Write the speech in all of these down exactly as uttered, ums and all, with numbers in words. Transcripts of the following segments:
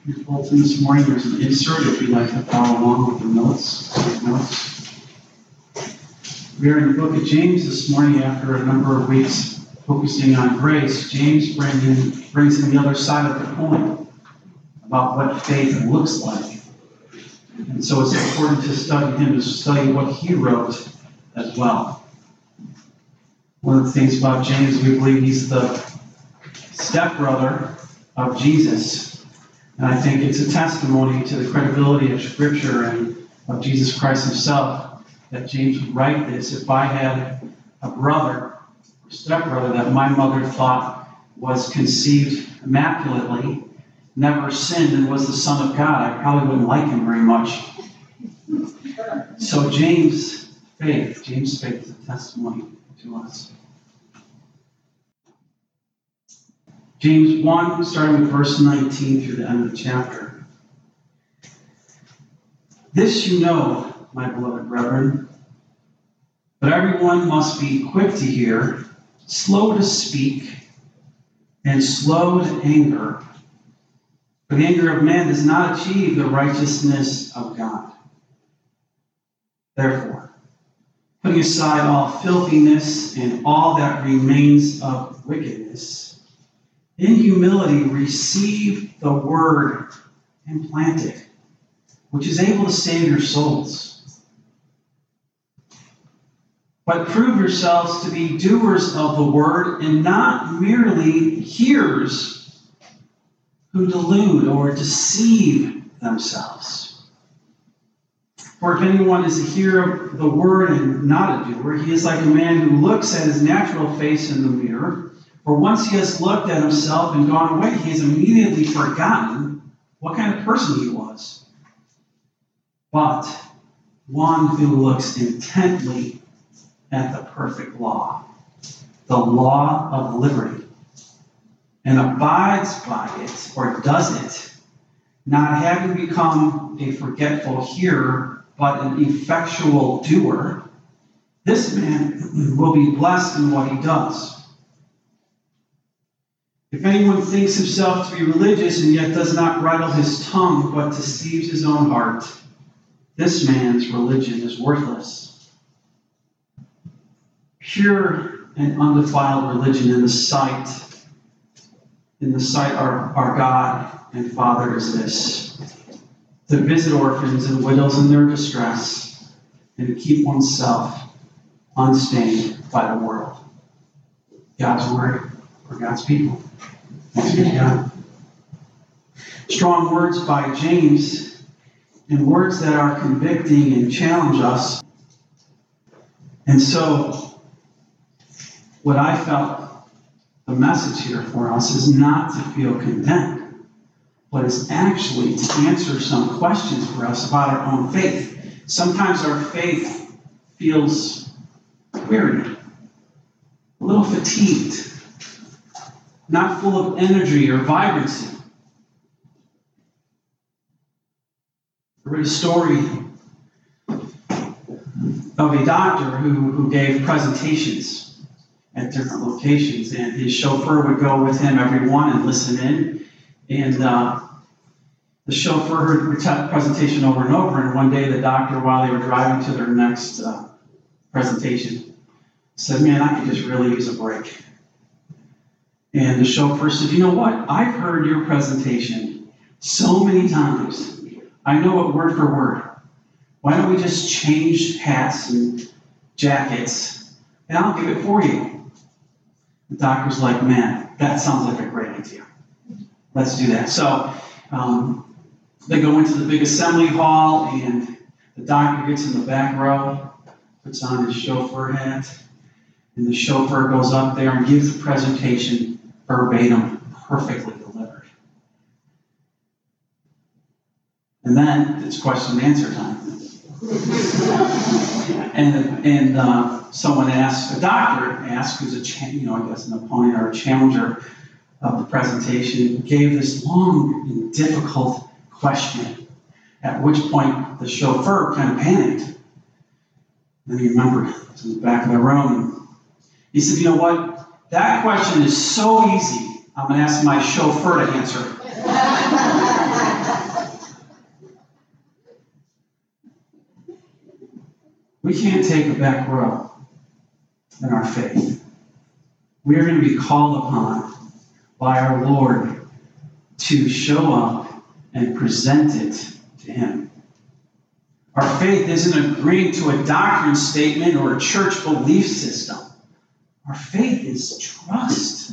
your bulletin this morning, there's an insert if you'd like to follow along with the notes. Take notes. We are in the book of James this morning after a number of weeks focusing on grace. James brings in, brings in the other side of the coin about what faith looks like. And so it's important to study him, to study what he wrote as well. One of the things about James, we believe he's the stepbrother of Jesus. And I think it's a testimony to the credibility of Scripture and of Jesus Christ himself that James would write this. If I had a brother or stepbrother that my mother thought was conceived immaculately, never sinned, and was the Son of God, I probably wouldn't like him very much. So James' faith, James' faith is a testimony to us. James one, starting with verse nineteen through the end of the chapter. This you know, my beloved brethren, but everyone must be quick to hear, slow to speak, and slow to anger. For the anger of man does not achieve the righteousness of God. Therefore, putting aside all filthiness and all that remains of wickedness, in humility receive the word implanted, which is able to save your souls. But prove yourselves to be doers of the word and not merely hearers who delude or deceive themselves. For if anyone is a hearer of the word and not a doer, he is like a man who looks at his natural face in the mirror. For once he has looked at himself and gone away, he has immediately forgotten what kind of person he was. But one who looks intently at the perfect law, the law of liberty, and abides by it, or does it, not having become a forgetful hearer, but an effectual doer, this man will be blessed in what he does. If anyone thinks himself to be religious and yet does not bridle his tongue, but deceives his own heart, this man's religion is worthless. Pure and undefiled religion in the sight, in the sight of our, our God and Father is this: to visit orphans and widows in their distress, and to keep oneself unstained by the world. God's word for God's people. Thanks be to God. Strong words by James, and words that are convicting and challenge us. And so, what I felt the message here for us is not to feel condemned, but is actually to answer some questions for us about our own faith. Sometimes our faith feels weary, a little fatigued, not full of energy or vibrancy. I read a story of a doctor who, who gave presentations at different locations, and his chauffeur would go with him every one and listen in. And uh, the chauffeur heard the presentation over and over, and one day the doctor, while they were driving to their next uh, presentation, said, "Man, I could just really use a break." And the chauffeur said, "You know what? I've heard your presentation so many times. I know it word for word. Why don't we just change hats and jackets, and I'll give it for you?" The doctor's like, "Man, that sounds like a great idea. Let's do that." So um, they go into the big assembly hall, and the doctor gets in the back row, puts on his chauffeur hat, and the chauffeur goes up there and gives the presentation verbatim, perfectly delivered. And then it's question and answer time. and and uh, someone asked, a doctor asked, who's a cha- you know I guess an opponent or a challenger of the presentation, gave this long and difficult question. At which point the chauffeur kind of panicked. Then he remembered it was in the back of the room. He said, "You know what? That question is so easy, I'm going to ask my chauffeur to answer it." We can't take a back row in our faith. We are going to be called upon by our Lord to show up and present it to Him. Our faith isn't agreeing to a doctrine statement or a church belief system. Our faith is trust.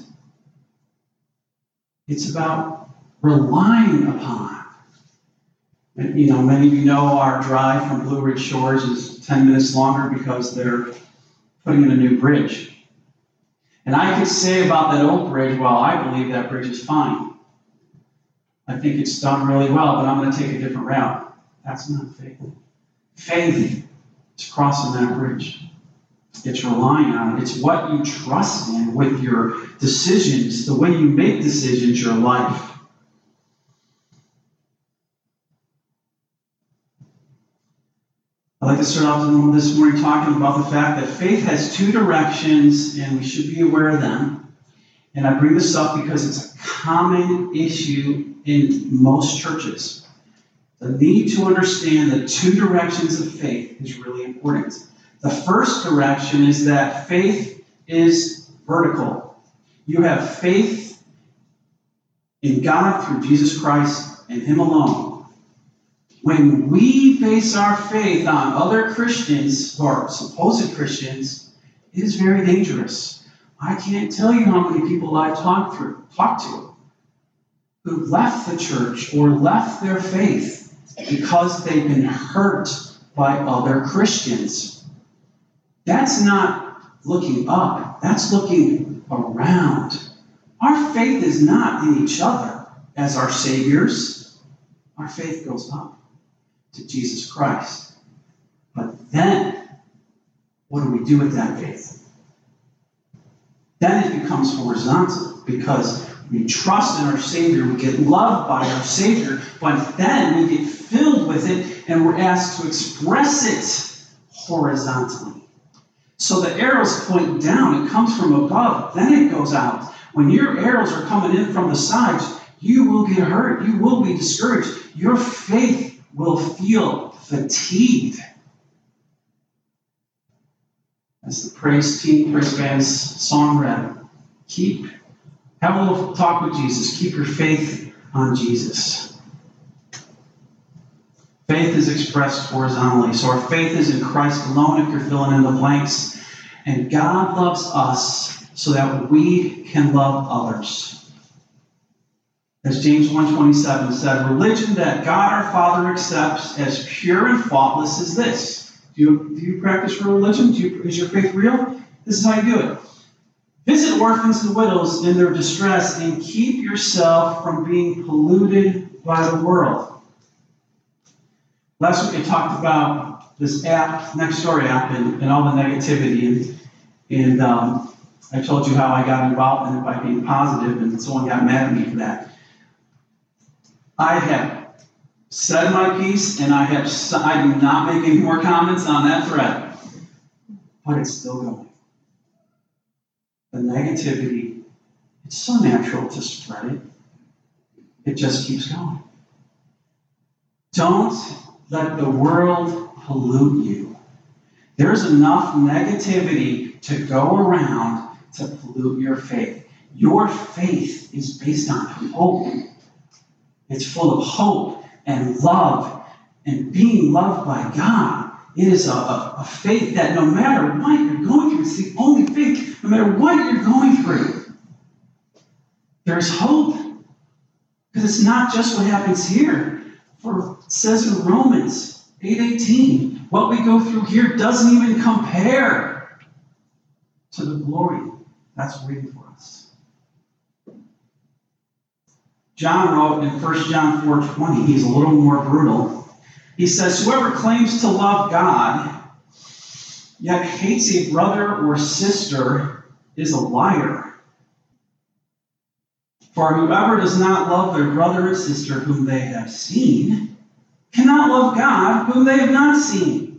It's about relying upon. And, you know, many of you know our drive from Blue Ridge Shores is ten minutes longer because they're putting in a new bridge. And I could say about that old bridge, well, I believe that bridge is fine. I think it's done really well, but I'm going to take a different route. That's not faith. Faith is crossing that bridge. It's relying on it. It's what you trust in with your decisions, the way you make decisions, your life. I'd like to start off this morning talking about the fact that faith has two directions, and we should be aware of them. And I bring this up because it's a common issue in most churches. The need to understand the two directions of faith is really important. The first direction is that faith is vertical. You have faith in God through Jesus Christ and Him alone. When we base our faith on other Christians, or supposed Christians, it is very dangerous. I can't tell you how many people I've talked through, talked to who left the church or left their faith because they've been hurt by other Christians. That's not looking up. That's looking around. Our faith is not in each other as our saviors. Our faith goes up to Jesus Christ. But then, what do we do with that faith? Then it becomes horizontal because we trust in our Savior, we get loved by our Savior, but then we get filled with it and we're asked to express it horizontally. So the arrows point down, it comes from above, then it goes out. When your arrows are coming in from the sides, you will get hurt, you will be discouraged. Your faith will feel fatigued. As the praise team, praise band's song read, keep, have a little talk with Jesus. Keep your faith on Jesus. Faith is expressed horizontally. So our faith is in Christ alone, if you're filling in the blanks. And God loves us so that we can love others. As James one twenty-seven said, religion that God our Father accepts as pure and faultless is this. Do you, do you practice real religion? Do you, is your faith real? This is how you do it. Visit orphans and widows in their distress and keep yourself from being polluted by the world. Last week I talked about this app, Nextdoor app, and, and all the negativity. And, and um, I told you how I got involved in it by being positive, and someone got mad at me for that. I have said my piece, and I have I do not make any more comments on that thread. But it's still going. The negativity, it's so natural to spread it. It just keeps going. Don't let the world pollute you. There's enough negativity to go around to pollute your faith. Your faith is based on hope. It's full of hope and love and being loved by God. It is a, a, a faith that no matter what you're going through, it's the only faith, no matter what you're going through, there's hope. Because it's not just what happens here. For it says in Romans eight eighteen, what we go through here doesn't even compare to the glory that's waiting for us. John wrote in First John four twenty, he's a little more brutal. He says, whoever claims to love God, yet hates a brother or sister, is a liar. For whoever does not love their brother or sister whom they have seen, cannot love God whom they have not seen.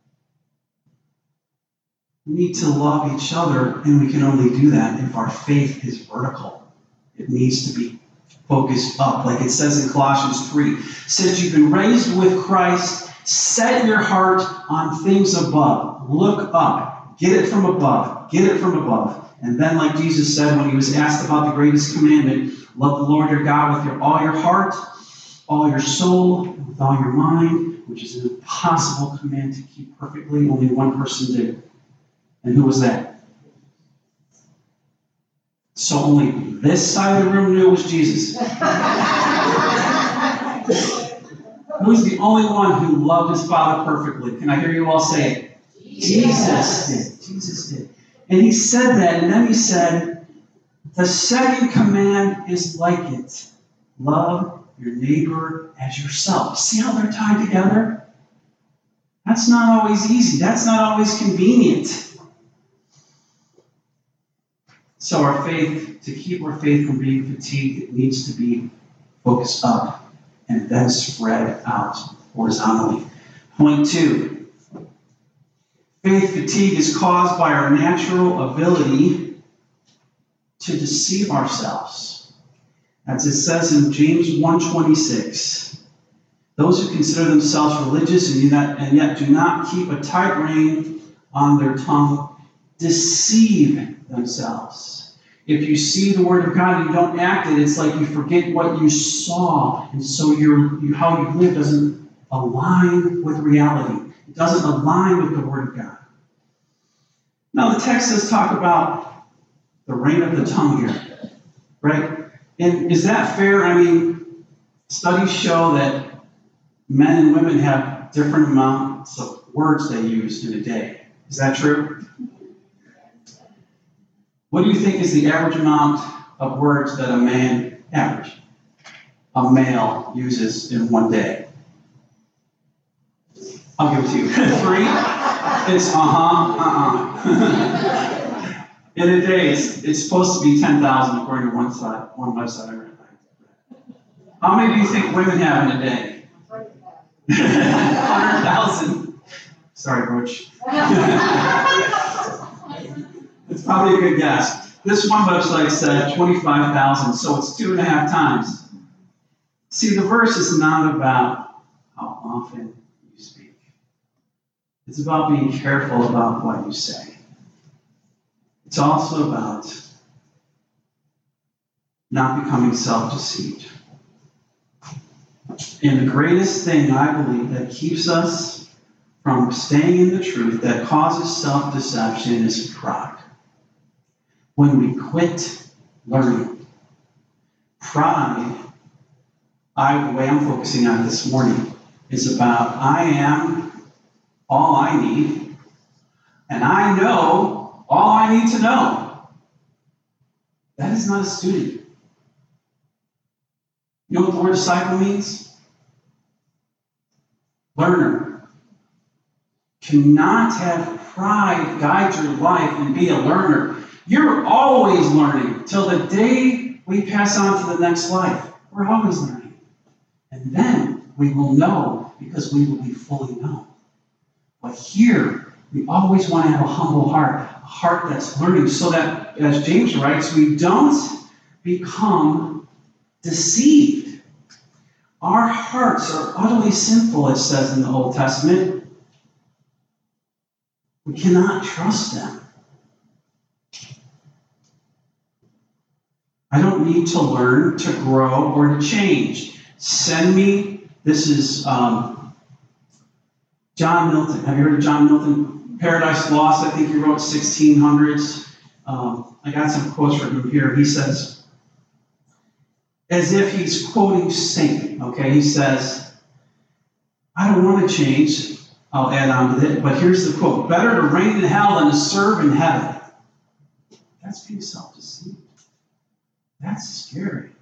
We need to love each other, and we can only do that if our faith is vertical. It needs to be focused up, like it says in Colossians three. Since you've been raised with Christ, Set your heart on things above. Look up. Get it from above. Get it from above. And then, like Jesus said when he was asked about the greatest commandment, love the Lord your God with your, all your heart, all your soul, with all your mind, which is an impossible command to keep perfectly. Only one person did. And who was that? So only this side of the room knew it was Jesus. Who's the only one who loved his Father perfectly? Can I hear you all say it? Jesus did. Jesus did. And he said that, and then he said, the second command is like it. Love your neighbor as yourself. See how they're tied together? That's not always easy. That's not always convenient. So our faith, to keep our faith from being fatigued, it needs to be focused up and then spread out horizontally. Point two. Faith fatigue is caused by our natural ability to deceive ourselves. As it says in James one twenty-six, those who consider themselves religious and yet, and yet do not keep a tight rein on their tongue deceive themselves. If you see the Word of God and you don't act it, it's like you forget what you saw, and so your you, how you live doesn't align with reality. It doesn't align with the Word of God. Now the text does talk about the reign of the tongue here, right? And is that fair? I mean, studies show that men and women have different amounts of words they use in a day. Is that true? What do you think is the average amount of words that a man, average, a male uses in one day? I'll give it to you. Three? It's uh-huh, uh-uh. In a day, it's, it's supposed to be ten thousand according to one side, one website I read. How many do you think women have in a day? one hundred thousand. Sorry, Butch. It's probably a good guess. This one website said twenty-five thousand, so it's two and a half times. See, the verse is not about how often you speak. It's about being careful about what you say. It's also about not becoming self-deceived. And the greatest thing, I believe, that keeps us from staying in the truth, that causes self-deception, is pride. When we quit learning. Pride, I, the way I'm focusing on this morning, is about I am all I need, and I know all I need to know. That is not a student. You know what the word disciple means? Learner. Cannot have pride guide your life and be a learner. You're always learning till the day we pass on to the next life. We're always learning. And then we will know because we will be fully known. But here, we always want to have a humble heart, a heart that's learning so that, as James writes, we don't become deceived. Our hearts are utterly sinful, it says in the Old Testament. We cannot trust them. I don't need to learn, to grow, or to change. Send me, this is um, John Milton. Have you heard of John Milton? Paradise Lost, I think he wrote sixteen hundreds. Um, I got some quotes from him here. He says, as if he's quoting Satan, okay? He says, I don't want to change. I'll add on to it, but here's the quote. Better to reign in hell than to serve in heaven. That's being self-deceived. That's scary.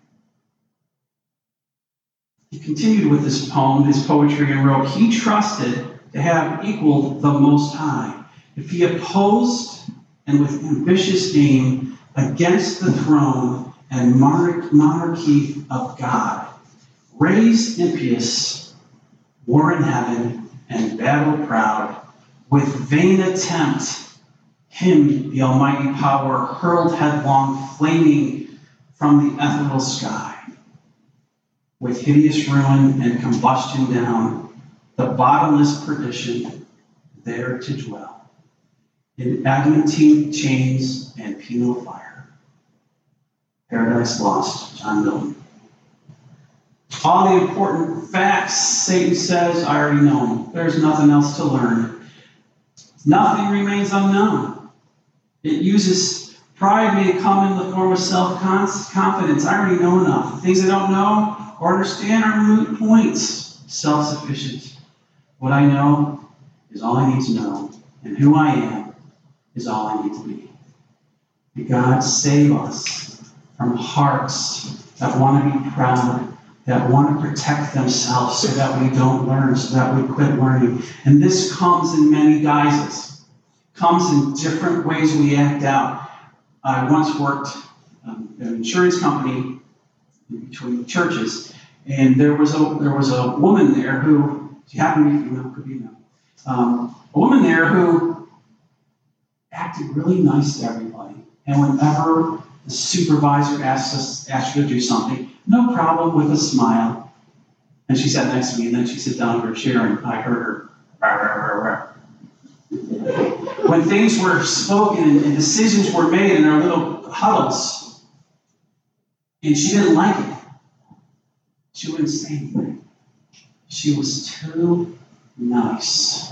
He continued with this poem, his poetry, and wrote, he trusted to have equaled the Most High. If he opposed and with ambitious aim against the throne and monarchy of God, raised impious, war in heaven, and battle proud, with vain attempt, him the almighty power hurled headlong, flaming from the ethereal sky, with hideous ruin and combustion down, the bottomless perdition, there to dwell, in adamantine chains and penal fire. Paradise Lost, John Milton. All the important facts, Satan says, I already know them. There's nothing else to learn. Nothing remains unknown. It uses pride may come in the form of self-confidence. I already know enough. The things I don't know or understand are moot points. Self-sufficient. What I know is all I need to know, and who I am is all I need to be. May God save us from hearts that want to be proud, that want to protect themselves so that we don't learn, so that we quit learning. And this comes in many guises, comes in different ways we act out. I once worked um, in an insurance company in between churches, and there was a there was a woman there who, she happened to be female, could be male, um, a woman there who acted really nice to everybody. And whenever the supervisor asked us asked her to do something, no problem, with a smile. And she sat next to me, and then she sat down in her chair, and I heard her. Rah, rah, rah, rah. When things were spoken and, and decisions were made in our little huddles, and she didn't like it, she wouldn't say anything. She was too nice.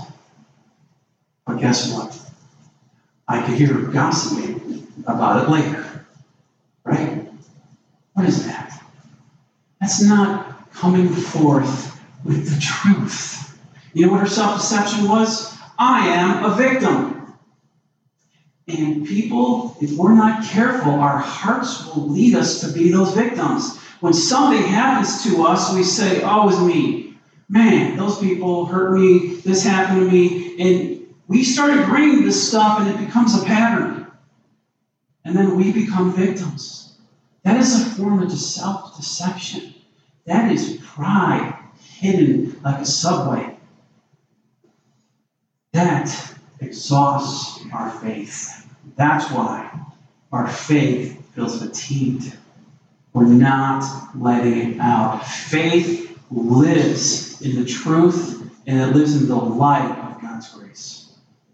But guess what? I could hear her gossiping about it later. Right? What is that? That's not coming forth with the truth. You know what her self-deception was? I am a victim. And people, if we're not careful, our hearts will lead us to be those victims. When something happens to us, we say, oh, it's me. Man, those people hurt me. This happened to me. And we start agreeing this stuff, and it becomes a pattern. And then we become victims. That is a form of self-deception. That is pride hidden like a subway. That exhausts our faith. That's why our faith feels fatigued. We're not letting it out. Faith lives in the truth, and it lives in the light of God's grace.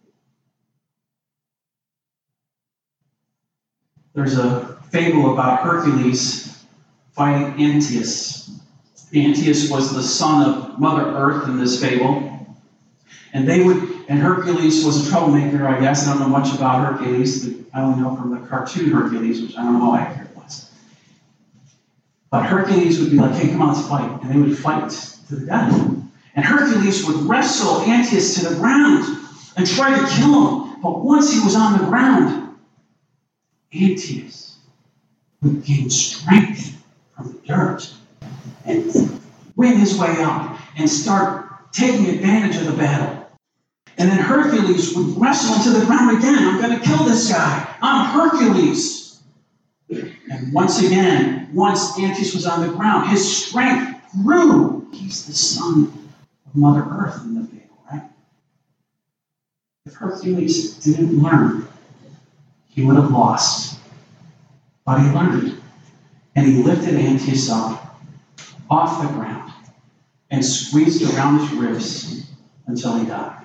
There's a fable about Hercules fighting Antaeus. Antaeus was the son of Mother Earth in this fable. And they would, and Hercules was a troublemaker, I guess. I don't know much about Hercules. I only know from the cartoon Hercules, which I don't know how accurate it was. But Hercules would be like, hey, come on, let's fight. And they would fight to the death. And Hercules would wrestle Antaeus to the ground and try to kill him. But once he was on the ground, Antaeus would gain strength from the dirt and win his way up and start taking advantage of the battle. And then Hercules would wrestle him to the ground again. I'm going to kill this guy. I'm Hercules. And once again, once Antaeus was on the ground, his strength grew. He's the son of Mother Earth in the fable, right? If Hercules didn't learn, he would have lost. But he learned. And he lifted Antaeus up off the ground and squeezed around his ribs until he died.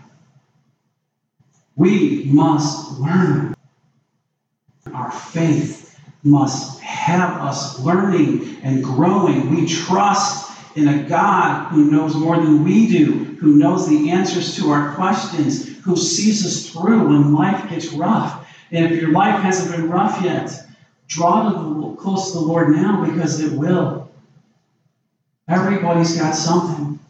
We must learn. Our faith must have us learning and growing. We trust in a God who knows more than we do, who knows the answers to our questions, who sees us through when life gets rough. And if your life hasn't been rough yet, draw to the, close to the Lord now, because it will. Everybody's got something.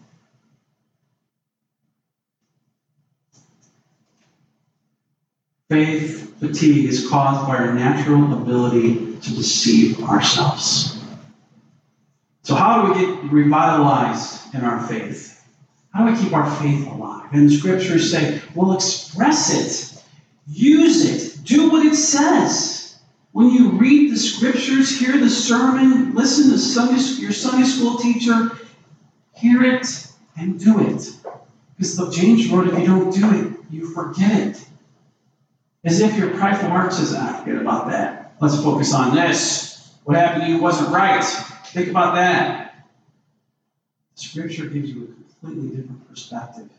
Faith fatigue is caused by our natural ability to deceive ourselves. So how do we get revitalized in our faith? How do we keep our faith alive? And the scriptures say, well, express it. Use it. Do what it says. When you read the scriptures, hear the sermon, listen to Sunday, your Sunday school teacher, hear it and do it. Because the James wrote, if you don't do it, you forget it. As if your prideful heart says, ah, forget about that. Let's focus on this. What happened to you wasn't right. Think about that. Scripture gives you a completely different perspective.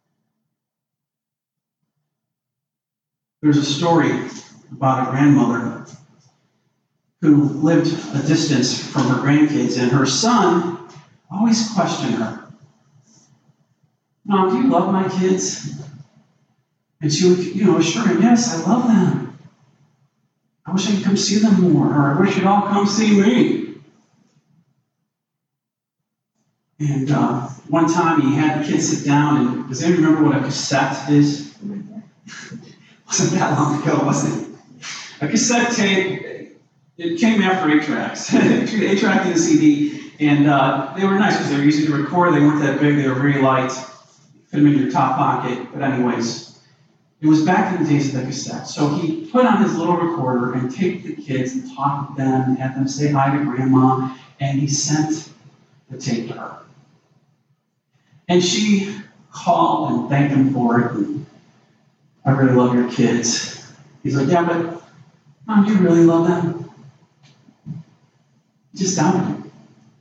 There's a story about a grandmother who lived a distance from her grandkids, and her son always questioned her. Mom, do you love my kids? And she would, you know, assure him, yes, I love them. I wish I could come see them more, or I wish you'd all come see me. And uh, one time he had the kids sit down, and does anyone remember what a cassette is? Wasn't that long ago, was it? A cassette tape, it came after eight tracks. eight track and a C D, and uh, they were nice because they were easy to record. They weren't that big. They were very light. Fit them in your top pocket. But anyways, it was back in the days of the cassette. So he put on his little recorder and taped the kids and talked to them and had them say hi to Grandma, and he sent the tape to her. And she called and thanked him for it. And, I really love your kids. He's like, yeah, but Mom, do you really love them? He just doubted him.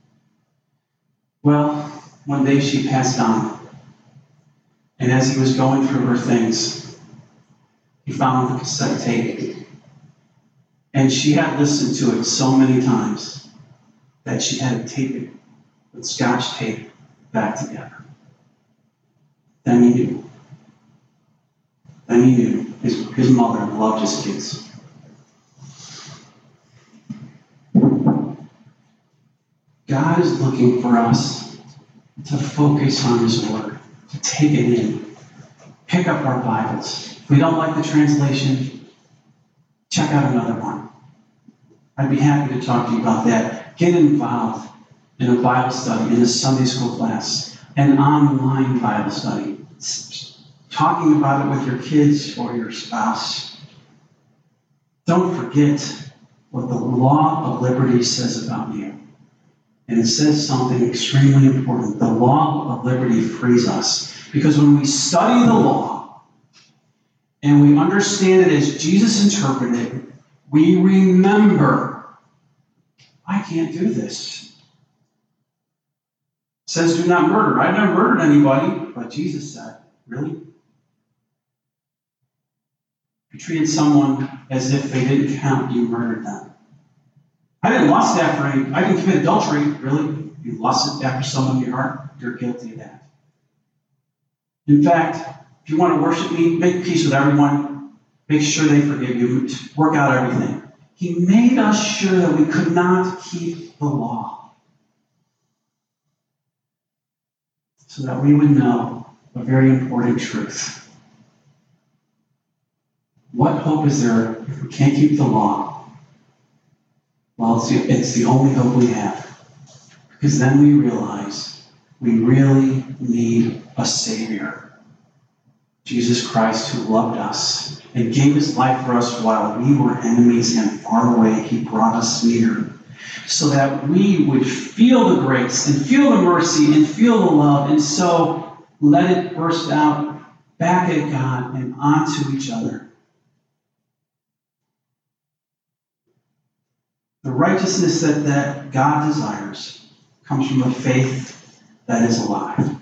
Well, one day she passed on. And as he was going through her things, he found the cassette tape. And she had listened to it so many times that she had to tape it with Scotch tape back together. Then he knew. Then he knew his, his mother loved his kids. God is looking for us to focus on His Word, to take it in, pick up our Bibles. If we don't like the translation, check out another one. I'd be happy to talk to you about that. Get involved in a Bible study, in a Sunday school class, an online Bible study. Talking about it with your kids or your spouse. Don't forget what the law of liberty says about you. And it says something extremely important. The law of liberty frees us. Because when we study the law and we understand it as Jesus interpreted it, we remember, I can't do this. It says do not murder. I've never murdered anybody, but Jesus said, really? If you treated someone as if they didn't count, you murdered them. I didn't lust after any, I didn't commit adultery. Really? You lusted after someone in your heart? You're guilty of that. In fact, if you want to worship me, make peace with everyone. Make sure they forgive you. Work out everything. He made us sure that we could not keep the law. So that we would know a very important truth. What hope is there if we can't keep the law? Well, it's the, it's the only hope we have. Because then we realize we really need a Savior. Jesus Christ, who loved us and gave His life for us while we were enemies and far away. He brought us near so that we would feel the grace and feel the mercy and feel the love, and so let it burst out back at God and onto each other. The righteousness that, that God desires comes from a faith that is alive.